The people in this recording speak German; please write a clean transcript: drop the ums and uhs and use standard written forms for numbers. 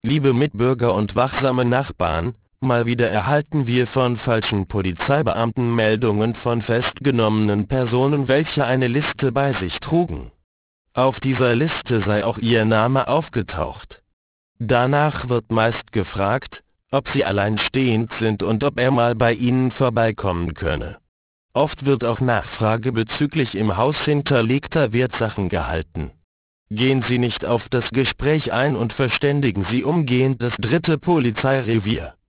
Liebe Mitbürger und wachsame Nachbarn, mal wieder erhalten wir von falschen Polizeibeamten Meldungen von festgenommenen Personen, welche eine Liste bei sich trugen. Auf dieser Liste sei auch ihr Name aufgetaucht. Danach wird meist gefragt, ob sie alleinstehend sind und ob er mal bei ihnen vorbeikommen könne. Oft wird auch Nachfrage bezüglich im Haus hinterlegter Wertsachen gehalten. Gehen Sie nicht auf das Gespräch ein und verständigen Sie umgehend das 3. Polizeirevier.